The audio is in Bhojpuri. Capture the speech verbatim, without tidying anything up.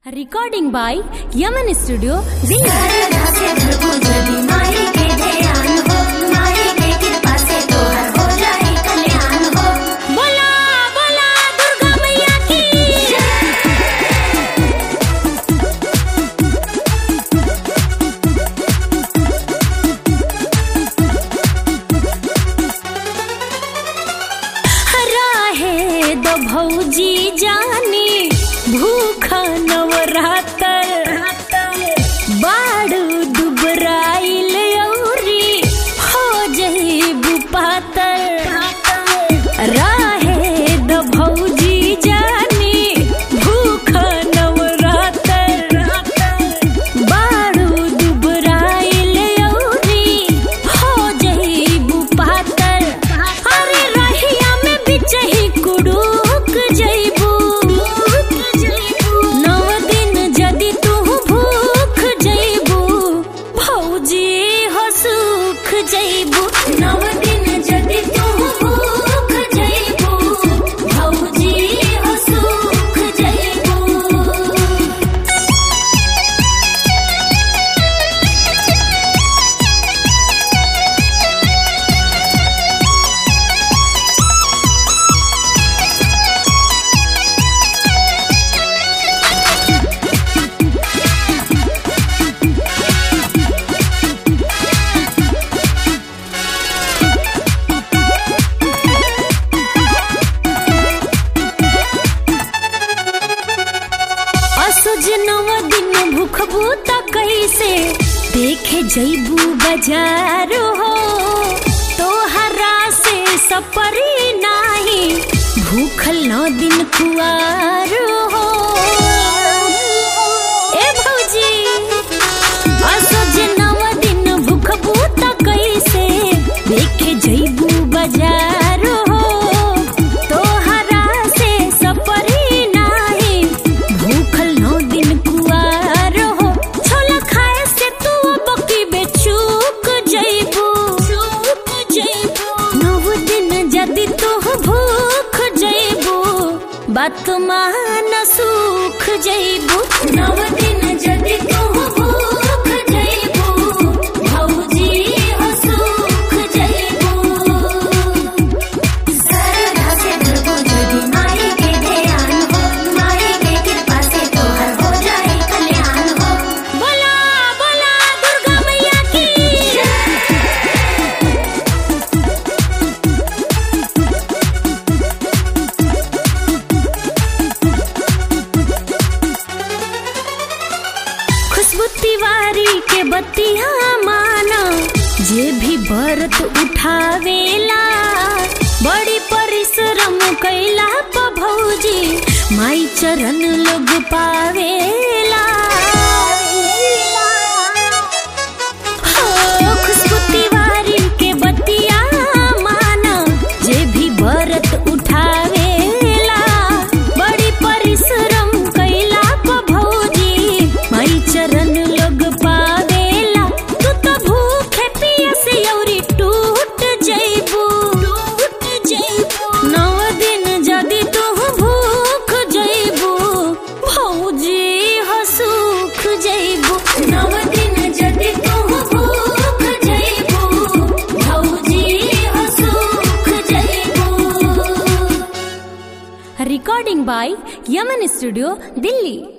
रिकॉर्डिंग बाय यमन स्टूडियो भौजी जानी भूखा नवरातर बाड़ू दुबराइल औरी हो जइबू पातर राहे द भौजी जानी भूखा नवरातर बाड़ू दुबराइल औरी हो जइबू पातर अरे रहिया में बिचही कुड़ू भूखबू त कैसे देखे जइबू बाजार हो तोहरा से सपरी नाही भूखल नौ दिन कुआर हो ए भौजी असोज नौ दिन भूखबू त कैसे देखे जइबू बाजार हो तोहरा से सपरी नाही भूखल नौ दिन बात मान सुख जइबू नव दिन जदि तू भूख जइबू भौजी हो सुख जइबू सरधा से भरबू जदि माई के ध्यान हो माई के कृपा से तोहर हो जाए कल्याण हो बोला बोला दुर्गा मैया की तिवारी के बतिया माना जे भी व्रत उठावेला बड़ी परिश्रम कैला प भौजी माई चरण लोग पावेला हो खुशबू तिवारी के बतिया माना जे भी व्रत उठावेला बड़ी परिश्रम कैला प भौजी माई चरण recording by Yaman studio Delhi.